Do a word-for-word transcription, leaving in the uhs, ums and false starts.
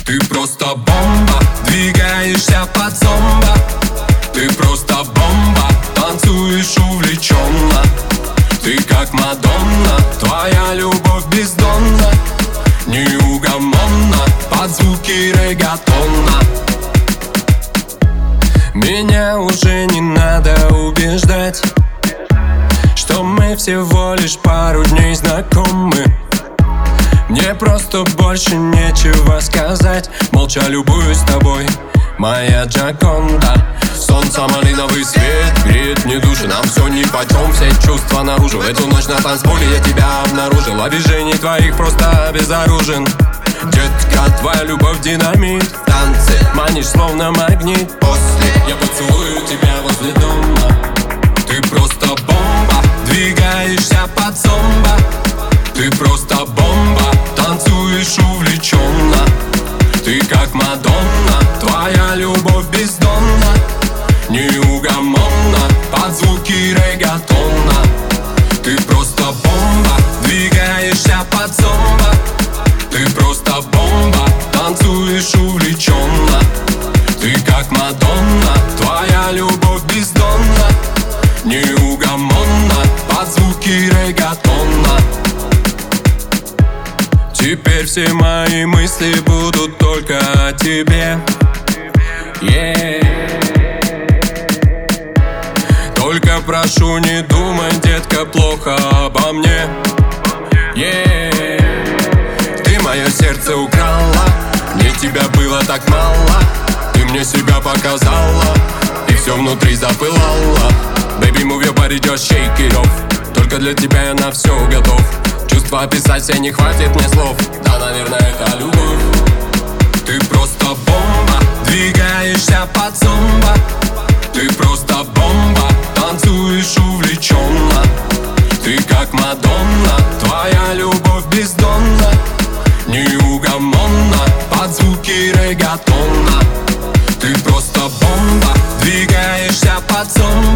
Ты просто бомба, двигаешься под зомба. Ты просто бомба, танцуешь увлеченно. Ты как Мадонна, твоя любовь бездонна, неугомонна под звуки регатона. Меня уже не надо убеждать, что мы всего лишь пару дней знакомы. Мне просто больше нечего сказать. Молча любуюсь тобой, моя Джаконда. Солнце, малиновый свет греет мне души. Нам все нипочем, все чувства наружу. Эту ночь на танцполе я тебя обнаружил. От движений твоих просто обезоружен. Детка, твоя любовь динамит. В танце манишь словно магнит. После я поцелую тебя возле дома. Ты просто бомба, двигаешься под зомба. Ты просто бомба, танцуешь увлеченно. Ты как Мадонна, твоя любовь бездонна, неугомонна под звуки регатона. Ты просто бомба, двигаешься под зомба. Ты просто бомба, танцуешь увлеченно. Ты как Мадонна, твоя любовь бездонна, неугомонна под звуки регатона. Теперь все мои мысли будут только о тебе, yeah. Только прошу, не думай, детка, плохо обо мне, yeah. Ты мое сердце украла, мне тебя было так мало. Ты мне себя показала, и все внутри запылало. Baby, move your body, just shake it off. Только для тебя я на все готов. Чувства описать все не хватит мне слов. Да, наверное, это любовь. Ты просто бомба, двигаешься под зомба. Ты просто бомба, танцуешь увлеченно. Ты как Мадонна, твоя любовь бездонна, неугомонна под звуки регатона. Ты просто бомба, двигаешься под зомба.